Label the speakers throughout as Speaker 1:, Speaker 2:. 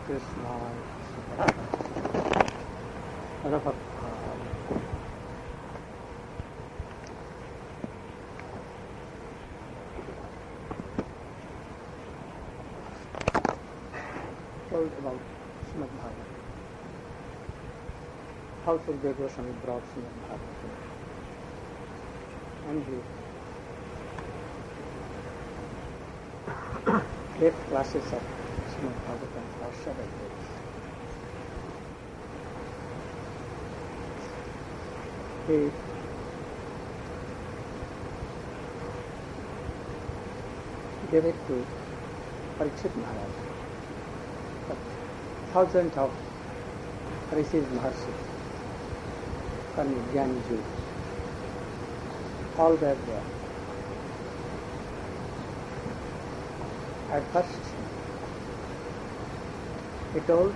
Speaker 1: Krishna Rafa. Told about Srimad Bhagavatam. How Sukadeva Goswami brought Srimad Bhagavatam. And he gave classes of Srimad Bhagavatam for several days. He gave it to Parikshit Maharaj. Thousands of rishis, maharshis, Karni, Jnani, Jews, all were there. At first, he told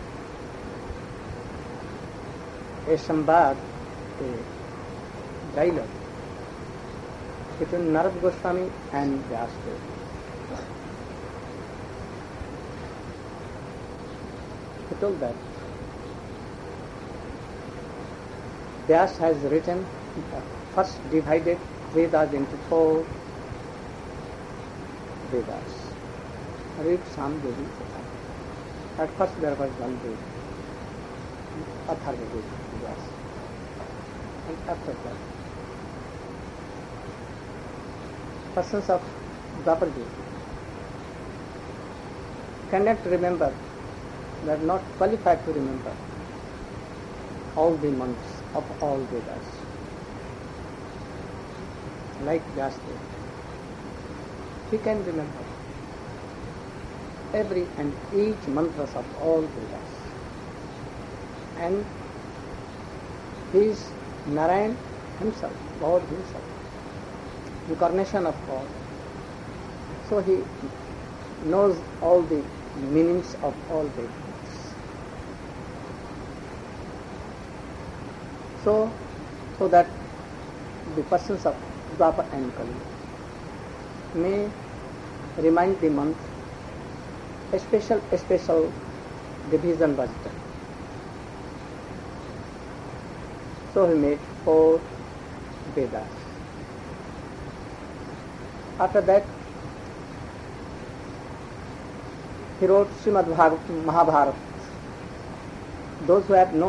Speaker 1: a sambad, a dialogue between Narad Goswami and Vyasdeva. He told that Vyas has written, first divided Vedas into 4 Vedas. Rig, Sam, Vedi, Satam. At first there was one Veda, Atharva Veda, Vyas. And after that, persons of Dwapar Yuga cannot remember, they are not qualified to remember all the months of all Vedas. Like Vyasdeva, he can remember every and each mantras of all Vedas. And he is Narayan himself, God himself, incarnation of God. So he knows all the meanings of all Vedas. So that the persons of Dwapar and Kali may remind the month, a special division was done. So he made 4 Vedas. After that, he wrote Srimad Bhagavatam, Mahabharata. Those who have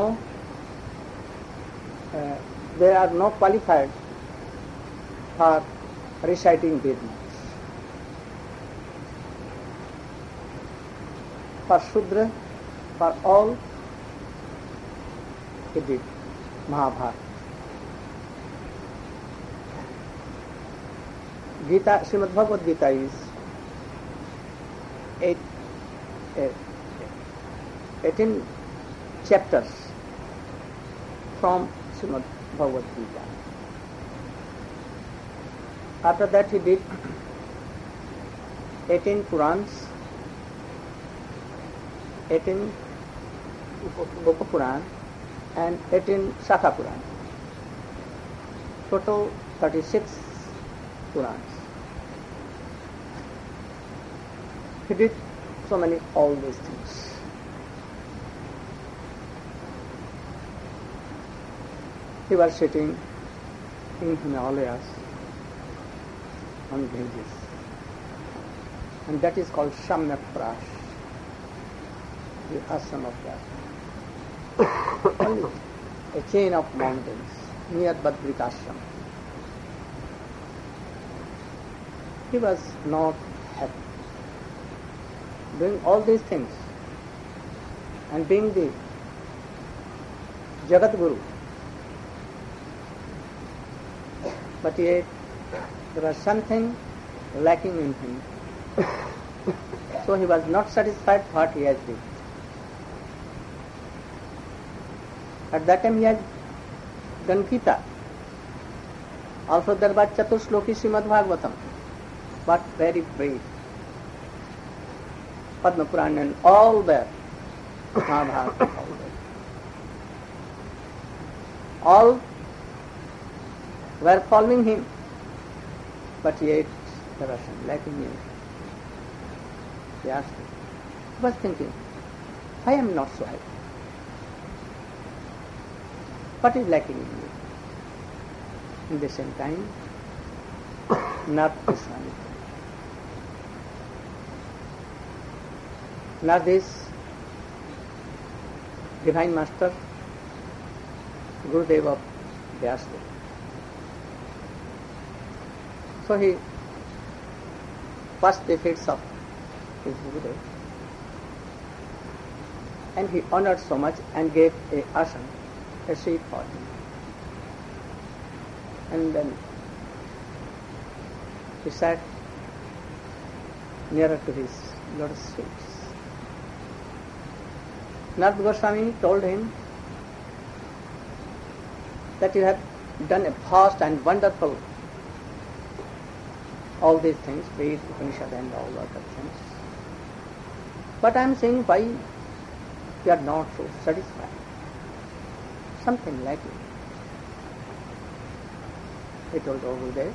Speaker 1: they are not qualified for reciting Vedas. For Shudra, for all, he did Mahabharata. Gita, Srimad Bhagavad Gita is 18 chapters from Srimad Bhagavad Gita. After that he did 18 Purans, 18 Upapuran and 18 Shakha Puran. Total 36 Purans. He did so many all these things. He was sitting in Himalayas on Ganges, and that is called Shamyak Prash, the ashram of that. Only a chain of mountains near Badrikashram. He was not happy. Doing all these things and being the Jagat Guru, but yet there was something lacking in him. So he was not satisfied with what he has done. At that time he had done Gita. Also there was Chaturshloki Srimad Bhagavatam, but very brief. Padma Puran and all there, Mahabharata, all there. All were following him, but yet there was some lacking in it. He asked him. He was thinking, I am not so happy. What is lacking in me? In the same time, not personality. Not this Divine Master, Gurudev of Vyasdev. So he first the feet of his Gurudev, and he honored so much and gave a asana, a seat for him. And then he sat nearer to his lotus feet. Narada Goswami told him that you have done a vast and wonderful all these things, Ved, Upanishad and all other things. But I am saying why you are not so satisfied. Something lacking. He told Gurudev,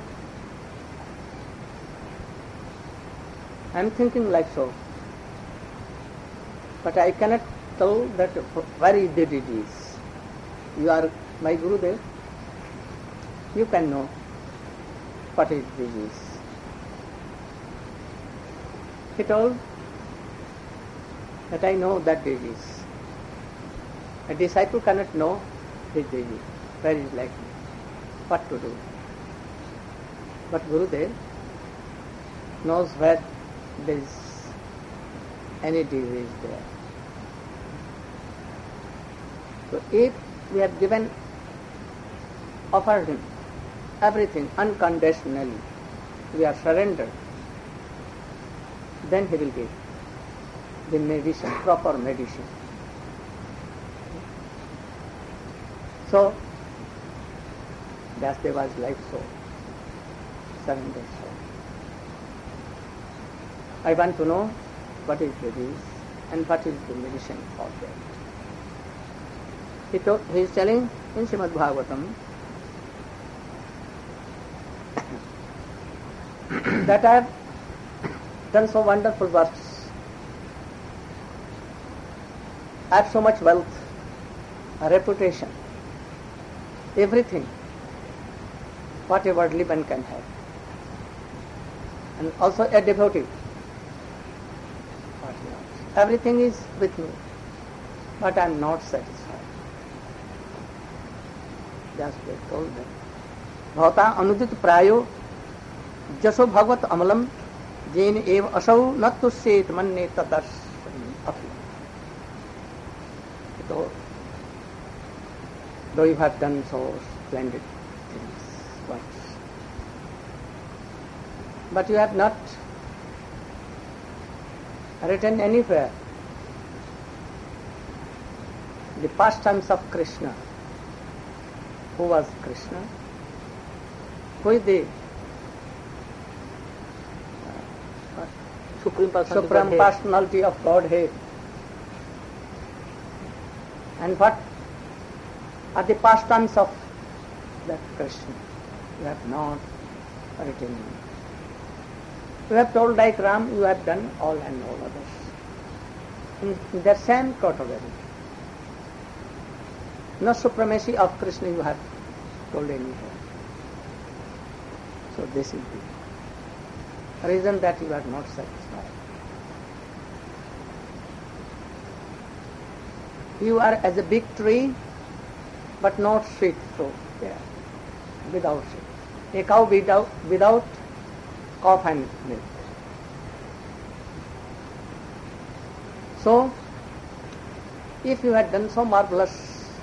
Speaker 1: I am thinking like so, but I cannot tell that where is the disease. You are my Gurudev, you can know what is disease. He told that I know that disease. A disciple cannot know his disease, where is lacking, what to do. But Gurudev knows where there is any disease there. So if we have offered him everything unconditionally, we are surrendered, then he will give the medicine, proper medicine. So Vyasdeva was like so, surrendered so. I want to know what is disease and what is the medicine for that. He is telling in Srimad Bhagavatam that I have done so wonderful works. I have so much wealth, a reputation, everything, what a worldly man can have. And also a devotee. Everything is with me, but I am not satisfied. Just they told them. Bhavata anudit prayo jaso bhagavat amalam jene ev asau nattusset manne tadas api. So, though you have done so splendid things, but you have not written anywhere the pastimes of Krishna. Who was Krishna? Who is the
Speaker 2: Supreme
Speaker 1: Personality of Godhead? And what are the pastimes of that Krishna? You have not written. You have told like Ram, you have done all and all others. In the same category. No supremacy of Krishna you have told anywhere. So this is the reason that you are not satisfied. You are as a big tree, but not sweet fruit there, without sweet. A cow without calf and milk. So, if you had done so marvelous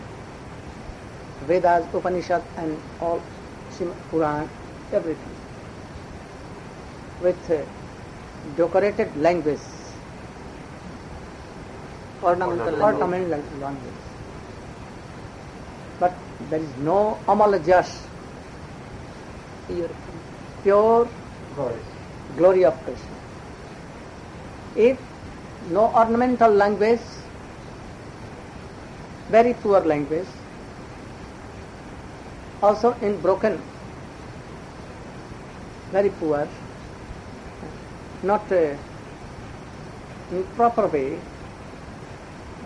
Speaker 1: Vedas, Upanishad and all Puran, everything, with decorated language, ornamental language. But there is no homologous, pure glory of Krishna. If no ornamental language, very poor language, also in broken, very poor, not in proper way,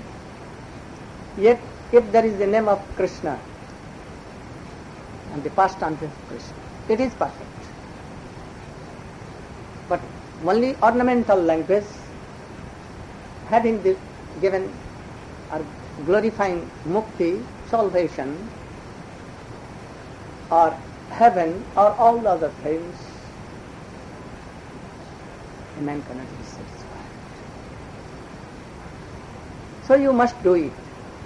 Speaker 1: Yet, if there is the name of Krishna and the pastimes of Krishna, it is perfect. But only ornamental language having given or glorifying mukti, salvation, or heaven, or all the other things, a man cannot be satisfied. So you must do it.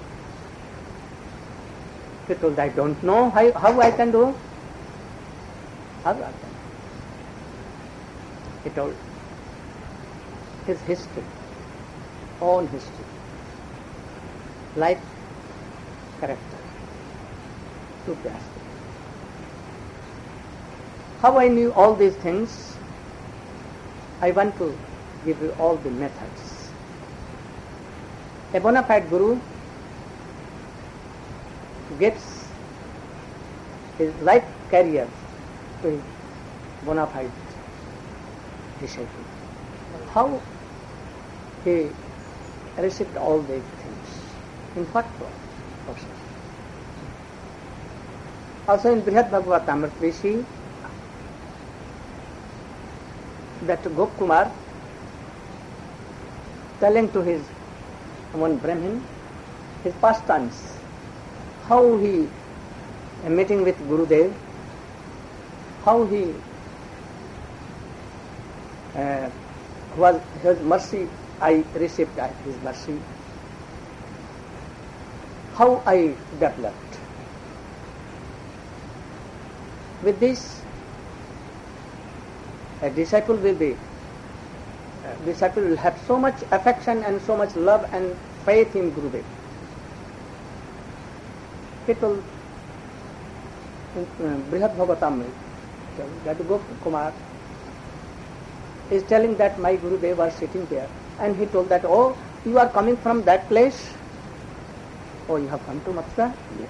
Speaker 1: He told, I don't know how I can do. How I can. He told his history, own history, life, character, to the aspect. How I knew all these things, I want to give you all the methods. A bona fide guru gives his life career to his bona fide disciple. How he received all these things? In what process? Also in Brihad Bhagavatamrita we see that Gopkumar telling to his one Brahmin his pastimes, how he meeting with Gurudev, how he was his mercy, I received his mercy, how I developed. With this, a disciple will have so much affection and so much love and faith in Gurudev. People in Brihad Bhagavatamrita, that Gopkumar is telling that my Gurudev was sitting there, and he told that, oh, you are coming from that place? Oh, you have come to Mathura? Yes.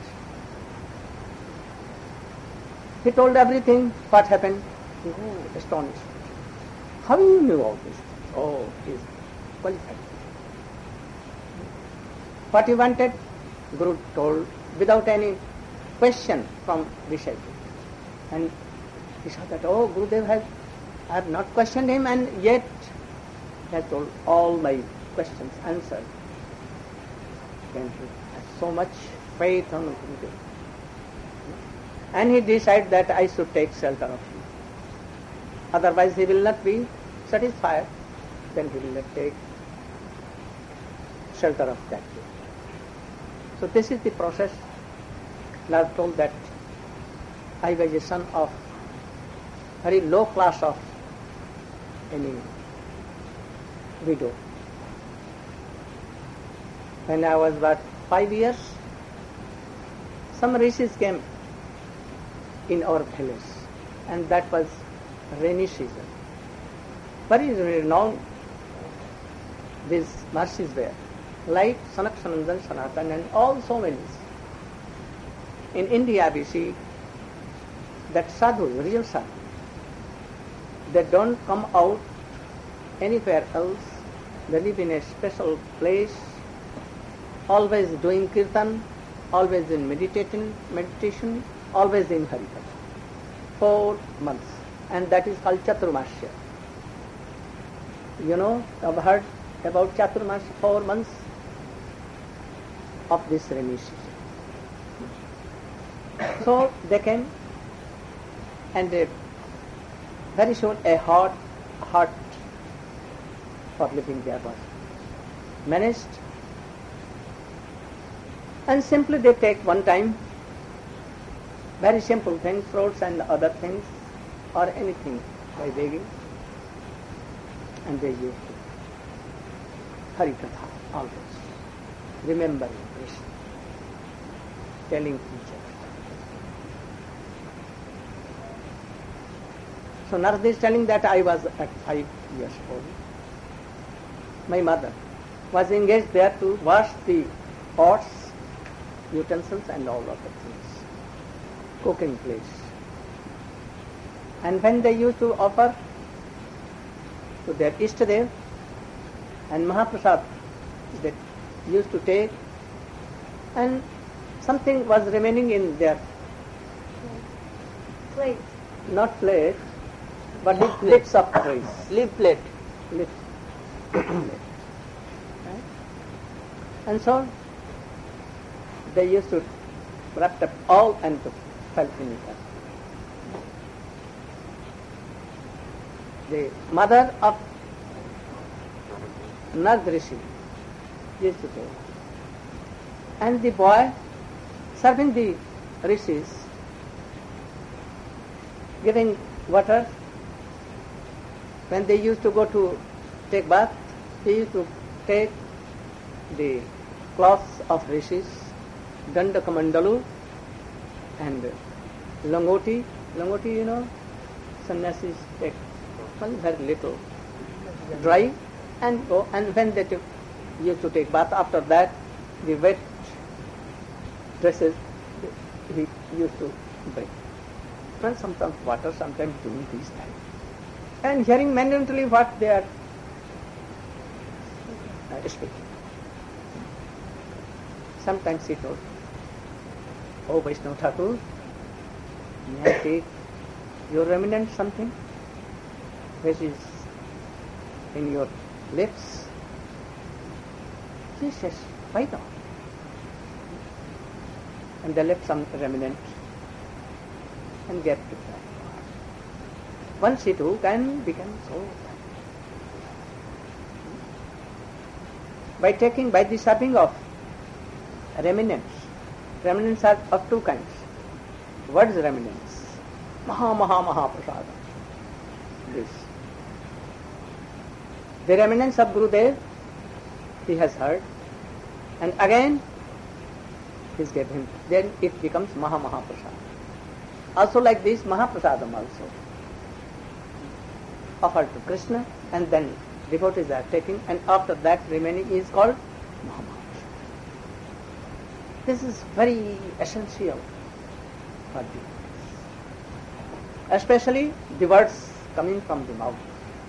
Speaker 1: He told everything, what happened. Oh, astonished. How you knew all this? Oh, he is qualified. What he wanted, Guru told without any question from disciple. And he saw that, oh, Gurudev I have not questioned him, and yet he has told all my questions answered. Then he has so much faith on Gurudev. And he decided that I should take shelter of him. Otherwise he will not be satisfied. Then he will not take shelter of that. So this is the process. I have told that I was a son of very low class of any widow. When I was about 5 years, some rishis came in our village, and that was rainy season. Very renowned these Mahārshis were, like Sanak Sanandan Sanatan and all so many. In India we see that sadhus, real sadhus, they don't come out anywhere else. They live in a special place, always doing kirtan, always in meditation, always in Harikatha. 4 months. And that is called Chaturmasya. You know, I've heard about Chaturmasya, 4 months of this rainy season. So they came, and very soon a hot for living there was managed, and simply they take one time very simple things, fruits and other things, or anything by begging, and they used to Harikatha always, remembering Krishna, telling each other. So Narada is telling that I was at 5 years old. My mother was engaged there to wash the pots, utensils and all other things, cooking place. And when they used to offer to their Ishtadev and Mahaprasad, they used to take and something was remaining in their
Speaker 2: Plate.
Speaker 1: not plate, but lips of trees.
Speaker 3: Leaf plate.
Speaker 1: Lips. Right? And so they used to wrap up all and to fell in it. The mother of Nard Rishi used to do. And the boy serving the rishis, giving water. When they used to go to take bath, they used to take the cloths of rishis, Dandakamandalu and Langoti. Langoti, you know, sannyasis take very little, dry, and go. And when they used to take bath, after that, the wet dresses he used to bring. And sometimes water, sometimes during these times. And hearing mentally what they are speaking. Sometimes he told, "Oh Vaishnava Thakur, may I take your remnant something which is in your lips?" She says, "Why not?" And they left some remnant and gave to her. Once he took and became so thankful. By the serving of remnants are of two kinds. What is remnants? Maha Prasada. This. The remnants of Gurudev, he has heard, and again he gave him. Then it becomes Maha Prasada. Also like this, Mahaprasadam also offered to Krishna, and then devotees are taking, and after that remaining is called Mahaprasada. This is very essential for devotees, especially the words coming from the mouth.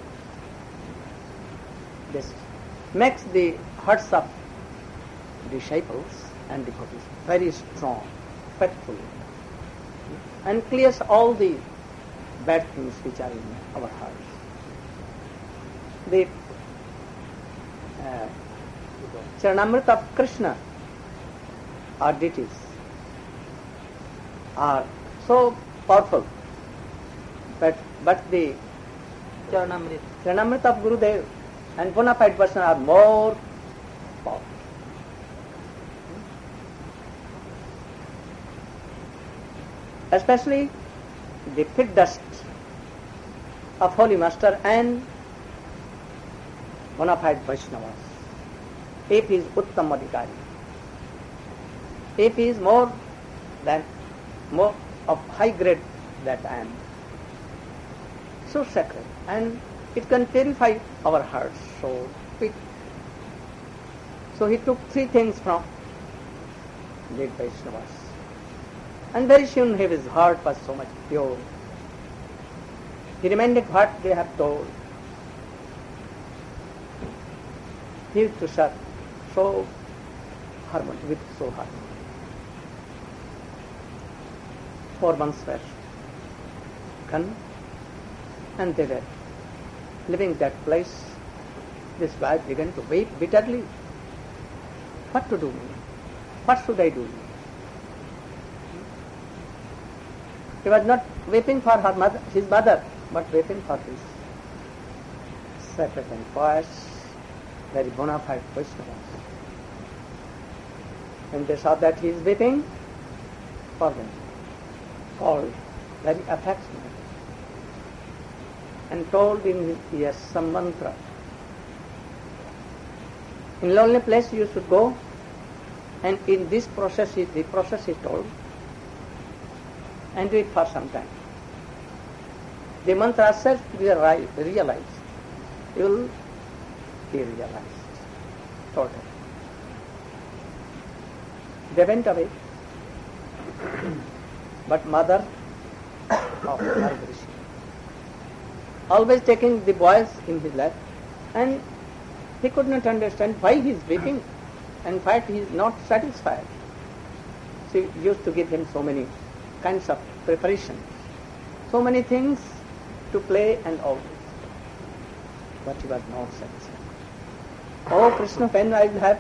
Speaker 1: This makes the hearts of disciples and devotees very strong, faithful, and clears all the bad things which are in our hearts. The Charanamrita of Krishna or deities are so powerful, but the Charanamrita of Gurudev and bona fide person are more powerful. Especially the fit dust of Holy Master and bona fide Vaishnavas. If he is Uttam Adhikari, if he is more of high grade that I am, so sacred, and it can purify our hearts so quick. So he took three things from the Vaishnavas. And very soon his heart was so much pure. He remembered what they have told. He used to serve so harmony, with so harmony. 4 months were gone, and they were leaving that place. This boy began to weep bitterly. What to do? What should I do? He was not weeping for his mother, but weeping for his sacred and pious, very bona fide Vaishnavas. When they saw that he is weeping for them, called very affectionate, and told in his ears some mantra. In lonely place you should go, and in this process, the process is told, and do it for some time. The mantra self realized. You will be realized. Totally. They went away. But mother of Nard Rishi, always taking the boys in his lap, and he could not understand why he is weeping and why he is not satisfied. she used to give him so many kinds of preparations, so many things to play and all this. But he was not satisfied. Oh Krishna, when I will have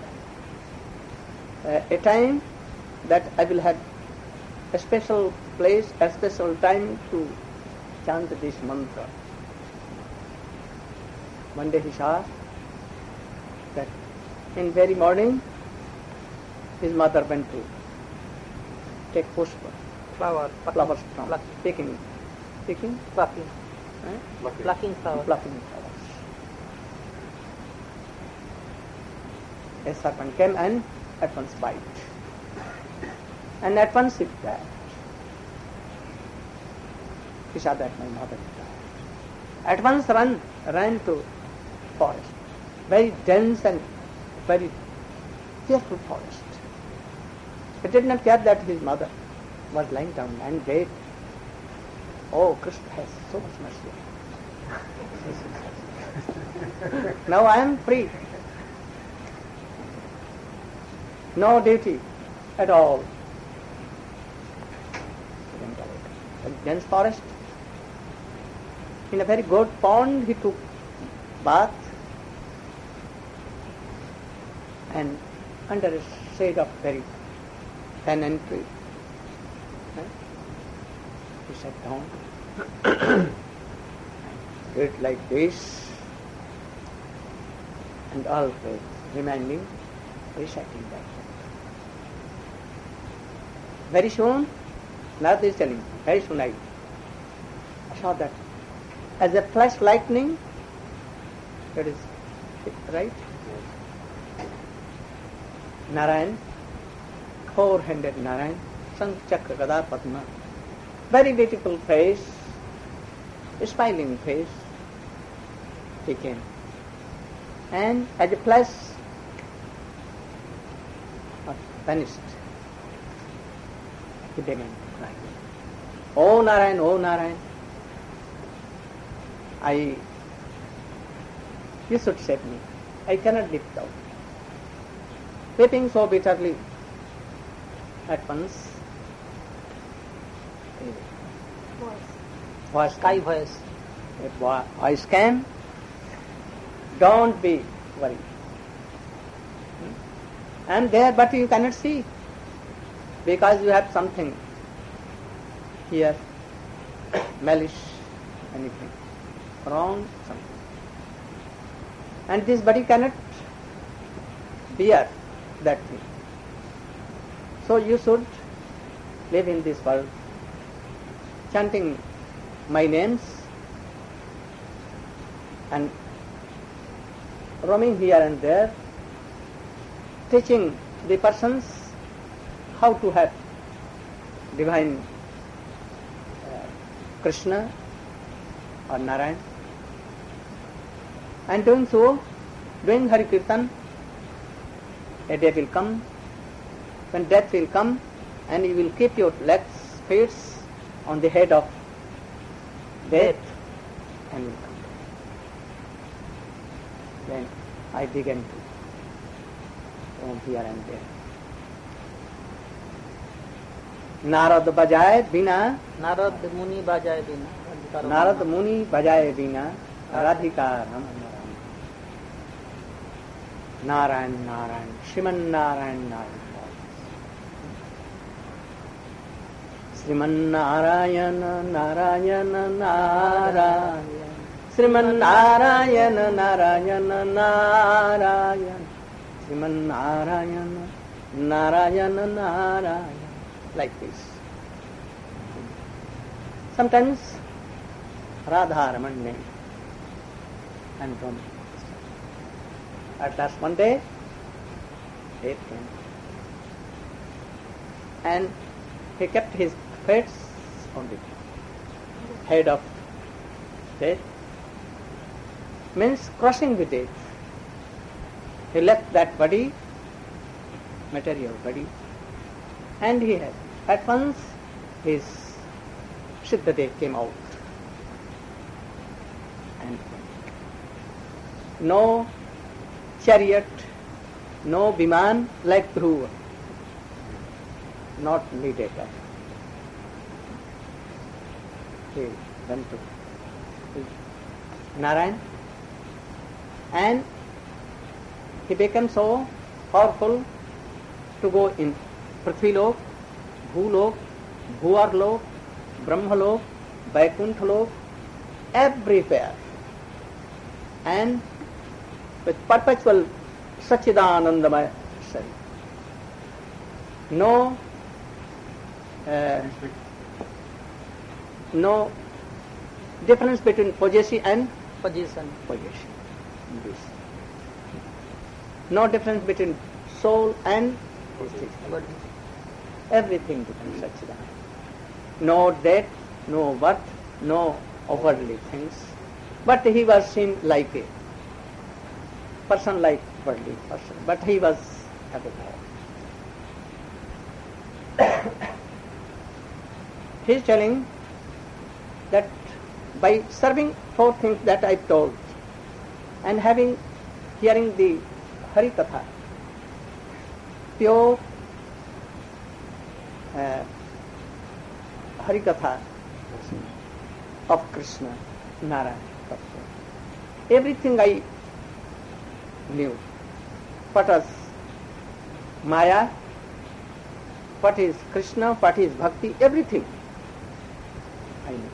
Speaker 1: a time that I will have a special place, a special time to chant this mantra. One day he saw that in very morning his mother went to take pushpa,
Speaker 2: Flowers
Speaker 1: from picking,
Speaker 2: plucking flowers.
Speaker 1: plucking flowers. A serpent came and at once bite, and at once it died. He saw that my mother died. At once ran to forest, very dense and very fearful forest. He did not care that his mother was lying down and dead. Oh, Krishna has so much mercy. Now I am free. No duty at all. A dense forest. In a very good pond he took bath, and under a shade of very banyan tree he sat down and did like this, and always reminding, reciting that. Very soon, Narada is telling, very soon I saw that as a flash lightning, that is right, Narayan, four-handed Narayan, Shankh Chakra Gada Padma, very beautiful face, smiling face, he came. And as a flash vanished, he began to cry. Oh Narayan, you should save me. I cannot live out. Weeping so bitterly, at once, voice came. Don't be worried. I am there, but you cannot see, because you have something here, malice, anything wrong, something. And this body cannot bear that thing. So you should live in this world, chanting my names and roaming here and there, teaching the persons how to have divine Krishna or Narayan, and doing so, doing Hari Kirtan. A day will come when death will come, and you will keep your legs, feet on the head of death, and will come. Then I began to roam here and there. Narad बजाए बिना,
Speaker 2: नारद मुनि बजाए बिना,
Speaker 1: नारद मुनि बजाए बिना राधिका रम Narayan Narayan Shriman Narayan Narayan Shriman Narayan Narayan Narayan Shriman Narayan Narayan Narayan Shriman Narayan Narayan Narayan. Like this. Sometimes Radha Raman name and Rama. At last one day, death came. And he kept his feet on the head of death. Means crossing the death. He left that body, material body, and he had at once his Siddhadev came out. And no chariot, no Viman like Dhruva. not needed. He went to Narayan and he became so powerful to go in Prithvilok, Bhulok, Bhuvarlok, Brahmalok, Vaikunthalok, everywhere, and with perpetual Sachidanandamaya self. No difference between possession and
Speaker 2: Position.
Speaker 1: possession. This. No difference between soul and
Speaker 2: Body.
Speaker 1: everything becomes Sachidananda. No death, no birth, no outwardly things. But he was seen like a person, like worldly person. But he was above all. He is telling that by serving four things that I told and hearing the Hari Katha, pure Hari Katha of Krishna, Narayana, everything I knew. What was Maya, what is Krishna, what is Bhakti, everything I knew.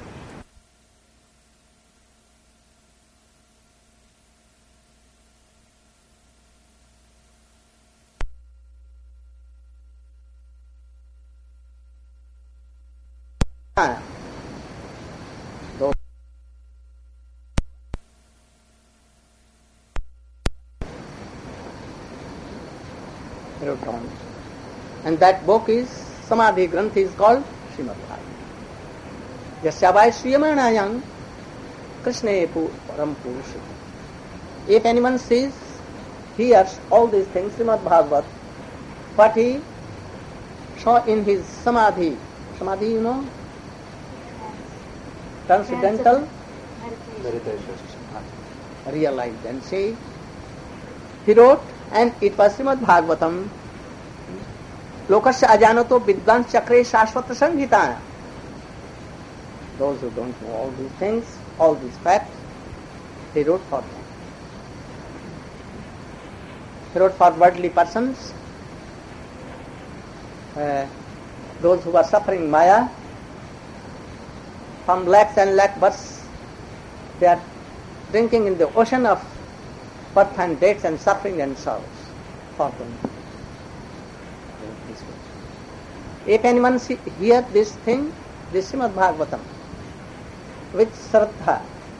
Speaker 1: Those wrote down. And that book is, Samadhi Granth is called Srimad Bhagavatam. Yasyavai Sriyamanayam Krishna Param Purusha. If anyone sees, hears all these things, Srimad Bhagavatam, what he saw in his Samadhi, Samadhi you know, transcendental, realized and see. He wrote, and it was Srimad Bhagavatam, Lokasya ajanato vidvans chakre shashvata sanghita. Those who don't know all these things, all these facts, he wrote for them. He wrote for worldly persons, those who are suffering Maya, from lakhs and lakh births, they are drinking in the ocean of birth and deaths and suffering and sorrows for them. If anyone hear this thing, this Srimad Bhagavatam, with Shraddha,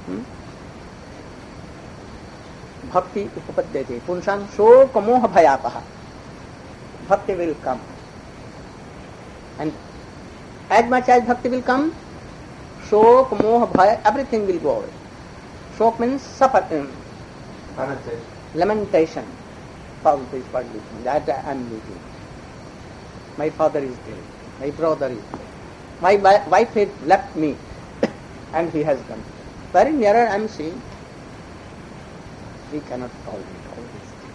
Speaker 1: Bhakti upapadyate, punsam shok moha bhayapaha, Bhakti will come. And as much as Bhakti will come, shok moha bhaya, everything will go away. Shok means suffering, lamentation for this worldly thing, that I am losing. My father is dead, my brother is dead, my wife has left me and he has gone. Very nearer I am seeing, we cannot tolerate all these things.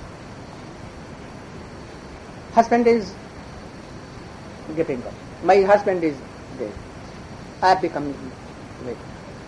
Speaker 1: Husband is getting up, my husband is dead, I have become late.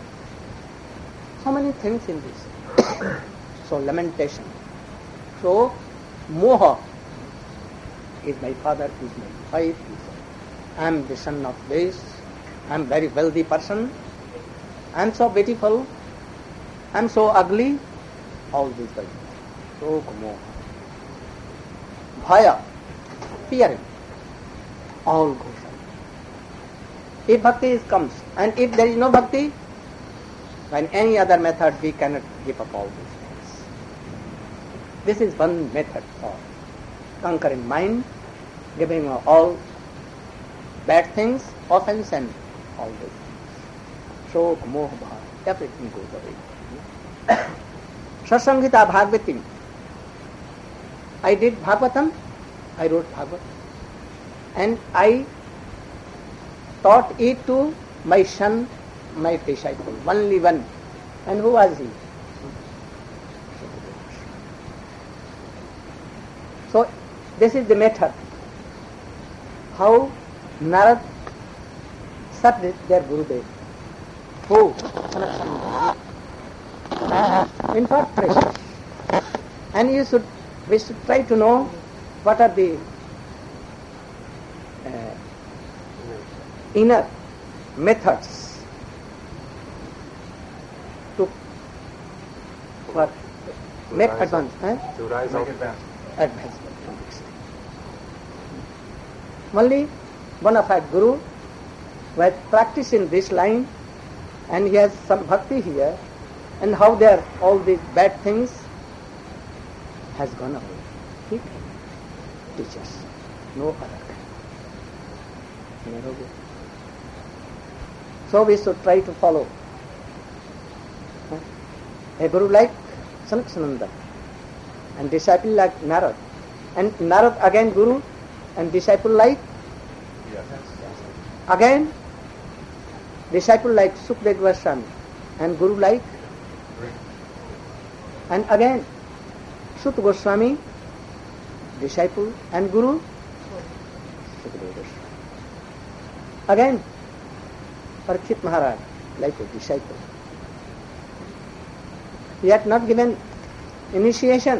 Speaker 1: So many things in this. So lamentation. So moha is my father, is my wife, I am the son of this, I am very wealthy person, I am so beautiful, I am so ugly, all these things. So moha. Bhaya, fearing, all goes on. If bhakti comes, and if there is no bhakti, by any other method we cannot give up all these things. This is one method for conquering mind, giving up all bad things, offense and all these things. Shok, moha, bhava, everything goes away. Satsangita Bhagavatam. I did Bhagavatam, I wrote Bhagavatam, and I taught it to my son, my disciple, only one. And who was he? So this is the method. how Narad served their Gurudev. Who? In fact, precious. And we should try to know what are the inner methods to make advance.
Speaker 3: To rise up.
Speaker 1: Advancement from this thing. Only bona fide Guru who has practiced in this line, and he has some bhakti here, and how there all these bad things has gone away. He can teach us. No other can. Never will. So we should try to follow a Guru like Sanatsananda, and disciple like Narad, and Narad again Guru, and disciple like again disciple like Sukdev Goswami, and Guru like, and again Sut Goswami, disciple and Guru Sukdev Goswami. Again Parikshit Maharaj, like a disciple. He had not given initiation,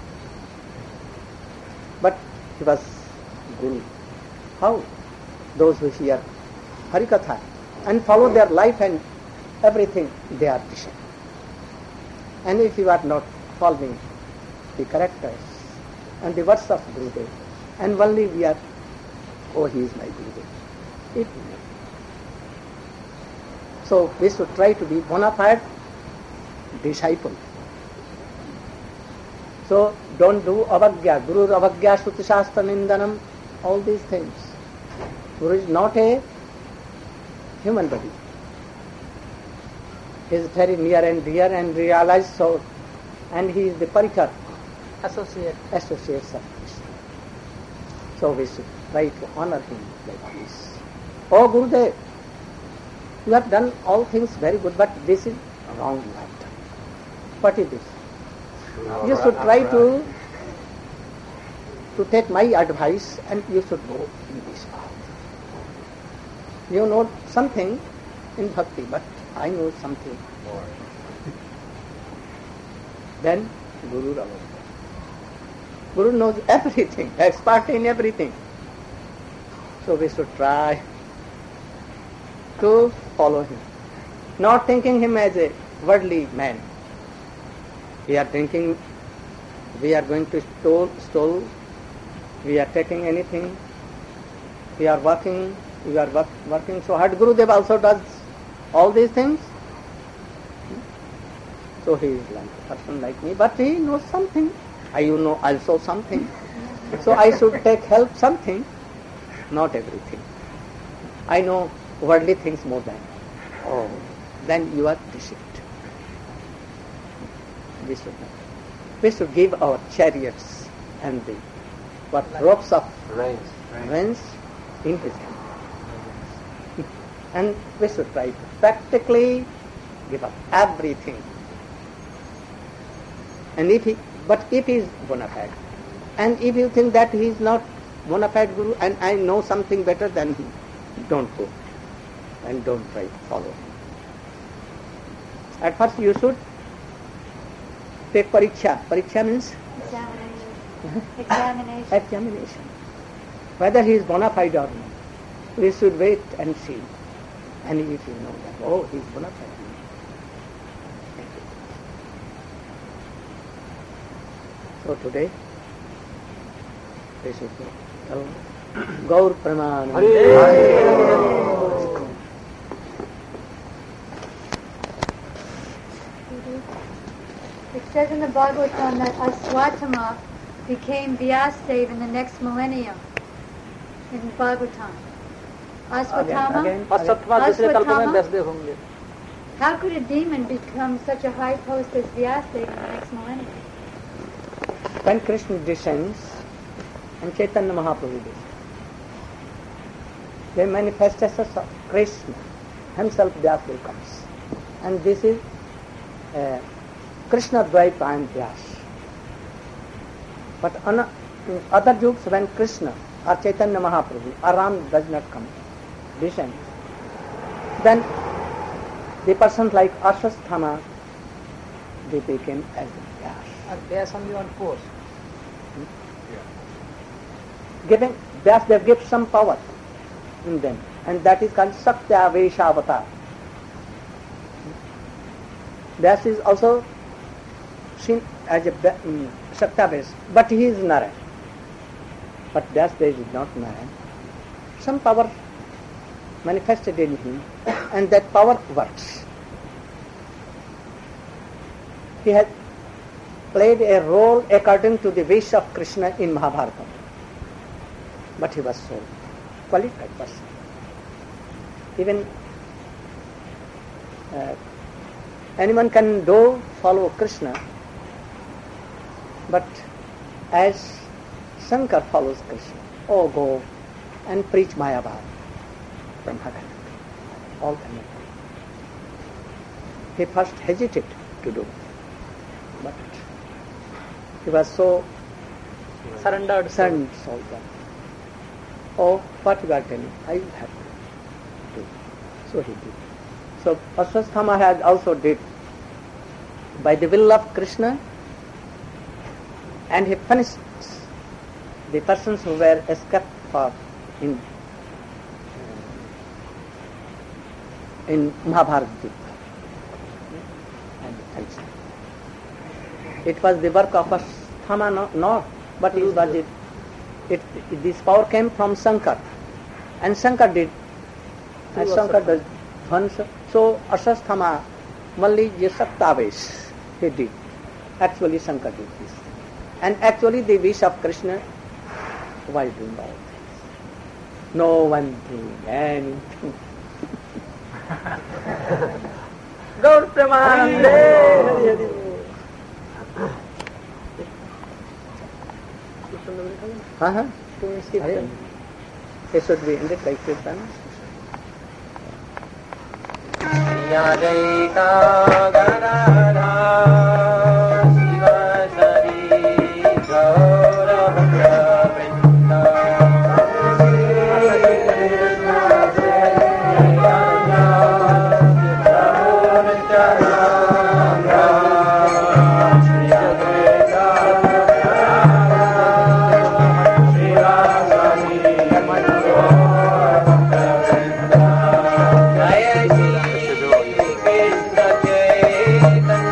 Speaker 1: but he was Guru. How? Those who hear Harikatha and follow their life and everything, they are disciples. And if you are not following the characters and the words of Gurudev, and only we are, oh, he is my Gurudev. It will not. So we should try to be bona fide disciple. So don't do avagya, Guru avagya, Shruti Shastra Nindanam, all these things. Guru is not a human body. He is very near and dear and realized so, and he is the parikar, associates of Krishna. So we should try to honor him like this. Oh Gurudev, you have done all things very good, but this is wrong you have done. What is this? You should try to take my advice, and you should go in this path. You know something in bhakti, but I know something more. Then Guru Ravana. Guru knows everything, expert in everything. So we should try to follow him, not thinking him as a worldly man. We are thinking we are going to stole, we are taking anything, we are working so hard. Gurudev also does all these things. So he is like a person like me, but he knows something. I know also something. So I should take help something, not everything. I know worldly things more than. Oh, then you are deceived. We should give our chariots and the ropes of reins in his hand. And we should try to practically give up everything. And if he is bona fide, and if you think that he is not bona fide Guru and I know something better than him, don't go and don't try to follow him. At first you should take pariksha. Pariksha means? Examination. Whether he is bona fide or not. We should wait and see. And if you know that, oh, he is bona fide. So today, we should go. Gaur Pramanam.
Speaker 4: It says in the Bhagavatam that Aswatthama became Vyasadeva in the next millennium. In Bhagavatam. Aswatthama. How could a demon become such a high post as Vyasadeva in the next millennium?
Speaker 1: When Krishna descends and Chaitanya Mahaprabhu descends, the manifestations of Krishna himself Vyasadeva comes. And this is Krishna Dvaita and Vyas. But in other yugs when Krishna or Chaitanya Mahaprabhu or Ram does not come, descend, then the persons like Ashwasthama, they became as Vyas.
Speaker 2: Vyas only on force.
Speaker 1: Giving Vyas, they give some power in them, and that is called Satya Vesha Avatar. Vyas is also seen as a Satya Vesha, but he is Narayan. But Vyas is not Narayan. Some power manifested in him, and that power works. He has played a role according to the wish of Krishna in Mahabharata. But he was so qualified person. Even anyone can follow Krishna, but as Shankar follows Krishna, oh, go and preach Mayabhav from heaven. All the time. He first hesitated to do, but he was so
Speaker 2: Surrendered.
Speaker 1: soul. Oh, what you are telling, I will have to do. So he did. So Ashwasthama has also did by the will of Krishna, and he punished the persons who were escaped in Mahabharata. It was the work of Ashwasthama, not, but it was this power came from Shankar, and Shankar did, and Shankar does Dhansa. So Ashwasthama, only Yasaktavesh, he did. Actually Shankar did this. And actually the wish of Krishna was doing all things. No one thing, anything. Gaur Premanande. It should be ended like Kirtan.
Speaker 3: Jai Shri Krishna Chaitanya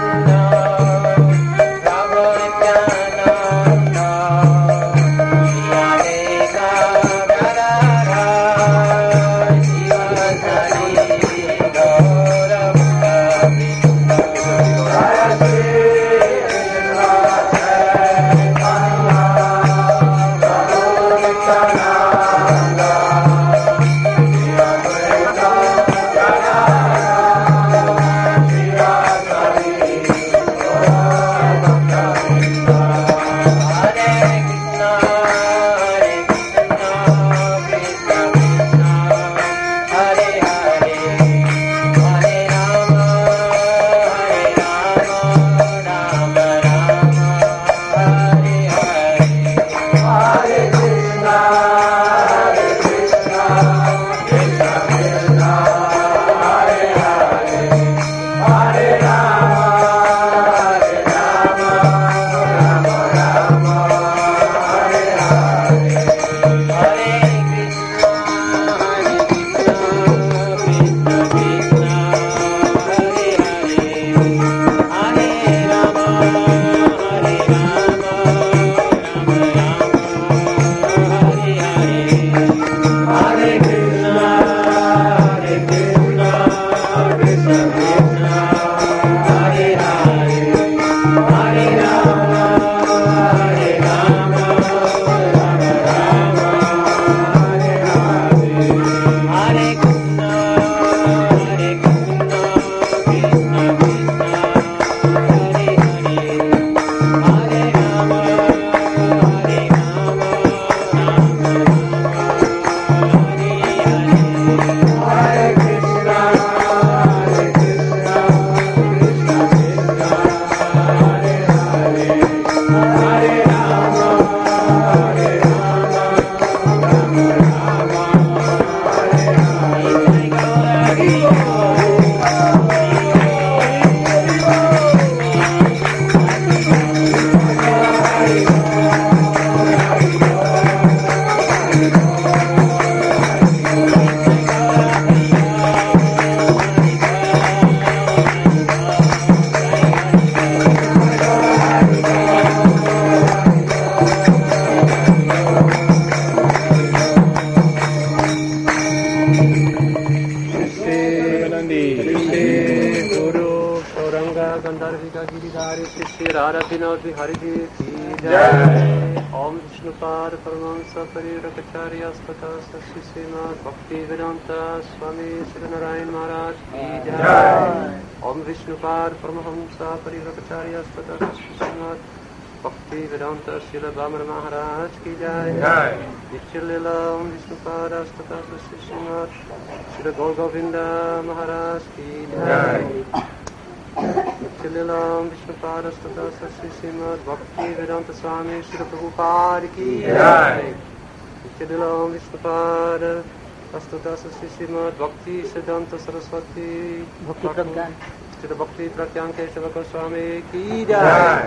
Speaker 3: Radha Vinod Bihari ji की जय। ओम विष्णुपाद परमहंस परिव्रताचार्यस्तथा श्री श्रीमद् भक्ति वेदांत स्वामी श्री नारायण महाराज की जय। ओम विष्णुपाद परमहंस परिव्रताचार्यस्तथा श्री श्रीमद् भक्ति वेदांत श्रील वामन महाराज की जय। नित्यलीला ओम विष्णुपाद तथा श्री श्रीमद् श्री गौर गोविंद महाराज की जय। नित्यलीला ओम विष्णुपाद तथा श्री श्रीमद् भक्ति वेदांत स्वामी श्री प्रभुपाद की जय। नित्यलीला ओम विष्णुपाद तथा श्री श्रीमद् भक्ति सिद्धांत सरस्वती श्री भक्ति प्रज्ञान केशव गोस्वामी की जय।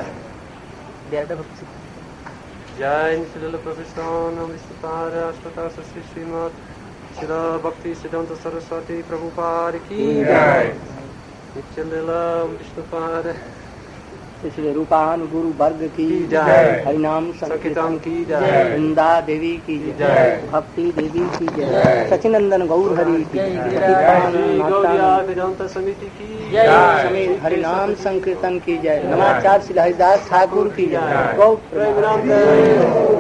Speaker 3: जय नित्यलीला प्रभुष्ठान ओम विष्णुपाद तथा श्री श्रीमद् श्री भक्ति सिद्धांत सरस्वती प्रभुपाद की जय। नित्यलीला विष्णुपाद
Speaker 1: इसलिए रूपानुगुरु वर्ग की जय। हरिनाम संकीर्तन की जय। वृंदा देवी की जय। भक्ति देवी की जय। सचिनंदन गौर हरि की जय।
Speaker 3: वेदांत समिति की
Speaker 1: जय। समेत हरिनाम संकीर्तन की जय। नमाचार्य श्री हरिदास ठाकुर की जय। गौ